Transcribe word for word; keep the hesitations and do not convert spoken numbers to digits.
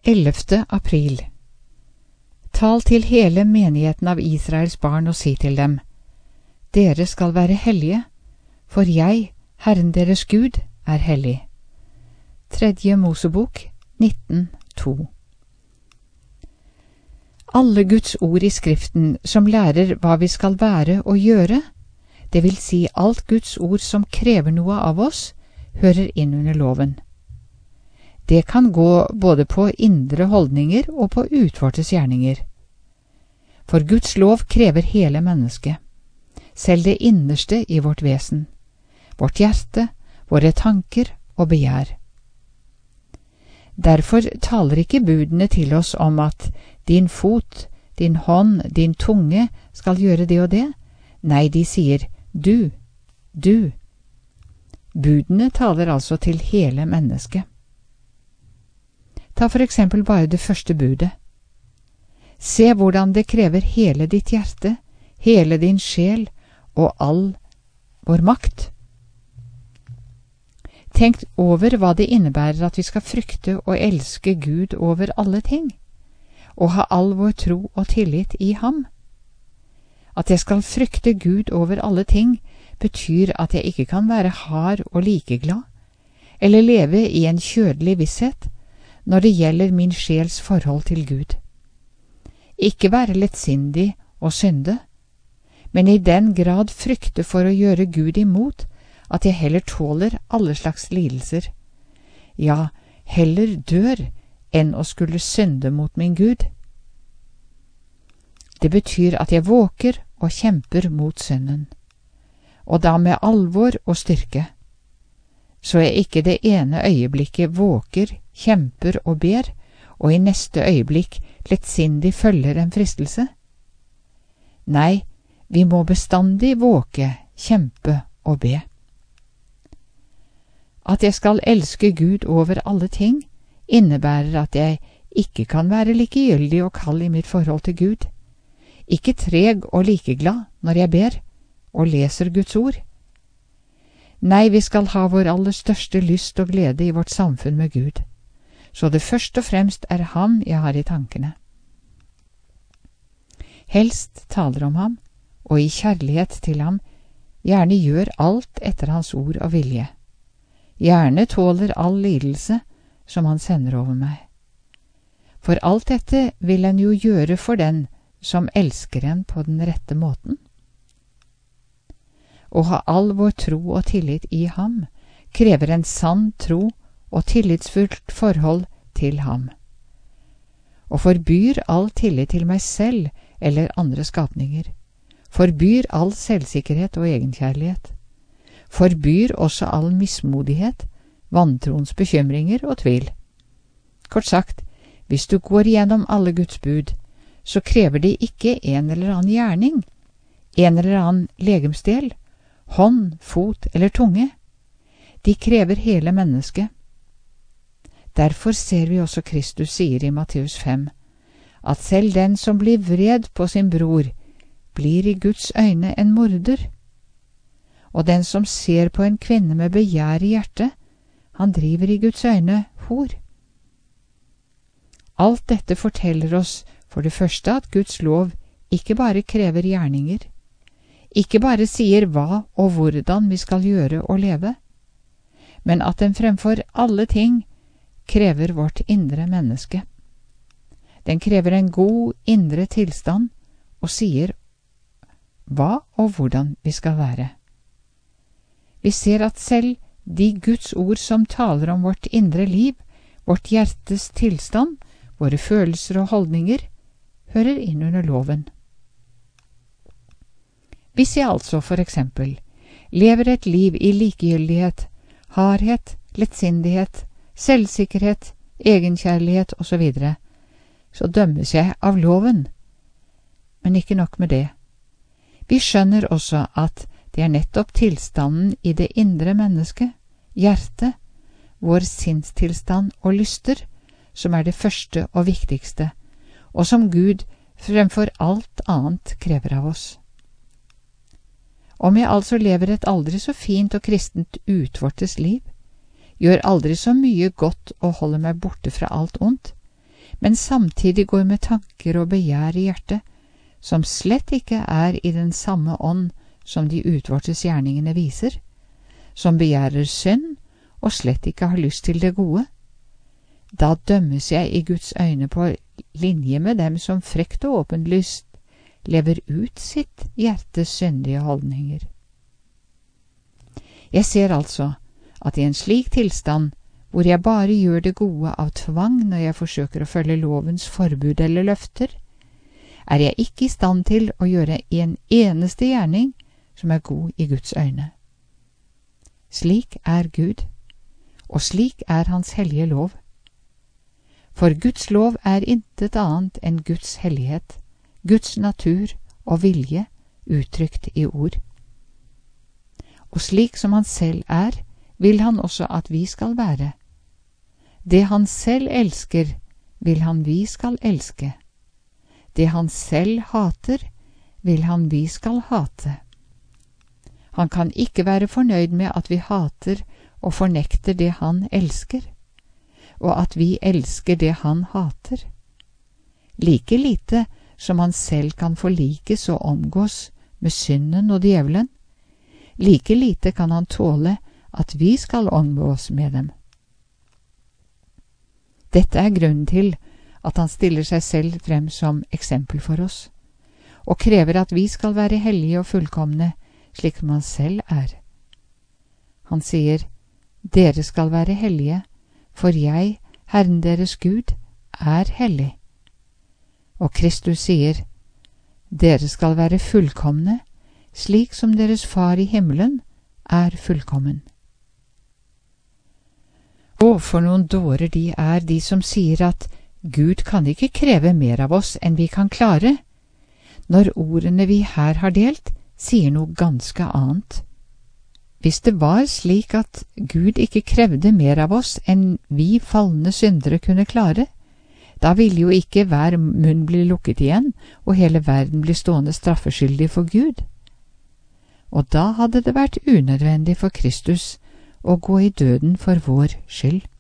ellevte april. Tal til hele menigheten av Israels barn og si til dem: Dere skal være hellige, for jeg, Herren deres Gud, er hellig. Tredje Mosebok nitten to. Alle Guds ord i Skriften som lærer hva vi skal være og gjøre, det vil si alt Guds ord som krever noe av oss, hører inn under loven. Det kan gå både på indre holdninger og på utvortes gjerninger. For Guds lov krever hele mennesket, selv det innerste i vårt vesen, vårt hjerte, våre tanker og begjær. Derfor taler ikke budene til oss om at din fot, din hånd, din tunge skal gjøre det og det. Nei, de sier du, du. Budene taler altså til hele mennesket. Ta for eksempel bare det første budet. Se hvordan det krever hele ditt hjerte, hele din sjel og all vår makt. Tenk over hva det innebærer at vi skal frykte og elske Gud over alle ting, og ha all vår tro og tillit i ham. At jeg skal frykte Gud over alle ting, betyr at jeg ikke kan være hard og likeglad, eller leve i en kjødelig visshet når det gjelder min sjels forhold til Gud. Ikke være lettsindig og synde, men i den grad frykte for å gjøre Gud imot, at jeg heller tåler alle slags lidelser. Ja, heller dør enn å skulle synde mot min Gud. Det betyr at jeg våker og kjemper mot synden, og da med alvor og styrke, så jeg ikke det ene øyeblikket våker, kjemper og ber, og i neste øyeblikk lettsindig følger en fristelse. Nei, vi må bestandig våke, kjempe og be. At jeg skal elske Gud over alle ting, innebærer at jeg ikke kan være likegyldig og kald i mitt forhold til Gud, ikke treg og likeglad når jeg ber og leser Guds ord. Nei, vi skal ha vår aller største lyst og glede i vårt samfunn med Gud, så det først og fremst er ham jeg har i tankene. Helst taler om ham, og i kjærlighet til ham gjerne gjør alt etter hans ord og vilje. Gjerne tåler all lidelse som han sender over meg. For alt dette vil en jo gjøre for den som elsker en på den rette måten. Å ha all vår tro og tillit i ham krever en sann tro og tillitsfullt forhold til ham, og forbyr all tillit til meg selv eller andre skapninger, forbyr all selvsikkerhet og egenkjærlighet, forbyr også all mismodighet, vantroens bekymringer og tvil. Kort sagt, hvis du går gjennom alle Guds bud, så krever de ikke en eller annen gjerning, en eller annen legemsdel, hånd, fot eller tunge. De krever hele mennesket. Derfor ser vi også Kristus sier i Matteus fem, at selv den som blir vred på sin bror, blir i Guds øyne en morder. Og den som ser på en kvinne med begjær i hjertet, han driver i Guds øyne hor. Alt dette forteller oss for det første at Guds lov ikke bare krever gjerninger, ikke bare sier hva og hvordan vi skal gjøre og leve, men at den fremfor alle ting krever vårt indre menneske. Den krever en god indre tilstand og sier hva og hvordan vi skal være. Vi ser at selv de Guds ord som taler om vårt indre liv, vårt hjertes tilstand, våre følelser og holdninger, hører inn under loven. Hvis jeg altså for eksempel lever et liv i likegyldighet, hardhet, lettsindighet, selvsikkerhet, egenkjærlighet og så videre, så dømmes jeg av loven. Men ikke nok med det. Vi skjønner også at det er nettopp tilstanden i det indre mennesket, hjertet, vår sinnstilstand og lyster, som er det første og viktigste, og som Gud fremfor alt annet krever av oss. Om jeg altså lever et aldri så fint og kristent utvortes liv, gjør aldri så mye godt og holder meg borte fra alt ondt, men samtidig går med tanker og begjær i hjertet, som slett ikke er i den samme ånd som de utvortes gjerningene viser, som begjærer synd og slett ikke har lyst til det gode, da dømmes jeg i Guds øyne på linje med dem som frekt og åpenlyst lever ut sitt hjertes syndige holdninger. Jeg ser altså at i en slik tilstand, hvor jeg bare gjør det gode av tvang når jeg forsøker å følge lovens forbud eller løfter, er jeg ikke i stand til å gjøre en eneste gjerning som er god i Guds øyne. Slik er Gud, og slik er Hans hellige lov. For Guds lov er intet annet enn Guds hellighet, Guds natur og vilje uttrykt i ord. Og slik som Han selv er, vil Han også at vi skal være. Det Han selv elsker, vil Han vi skal elske. Det Han selv hater, vil Han vi skal hate. Han kan ikke være fornøyd med at vi hater og fornekter det Han elsker, og at vi elsker det Han hater. Like lite som Han selv kan forlikes og omgås med synden og djevelen, like lite kan Han tåle at vi skal omgås med dem. Dette er grunnen til at Han stiller seg selv frem som eksempel for oss, og krever at vi skal være hellige og fullkomne, slik som Han selv er. Han sier, dere skal være hellige, for jeg, Herren deres Gud, er hellig. Og Kristus sier, dere skal være fullkomne, slik som deres Far i himmelen er fullkommen. Og for noen dårer de er, de som sier at Gud kan ikke kreve mer av oss enn vi kan klare, når ordene vi her har delt, sier noe ganske annet. Hvis det var slik at Gud ikke krevde mer av oss enn vi falne syndere kunne klare, da ville jo ikke hver munn bli lukket igjen, og hele verden bli stående straffeskyldig for Gud. Og da hadde det vært unødvendig for Kristus å gå i døden for vår skyld.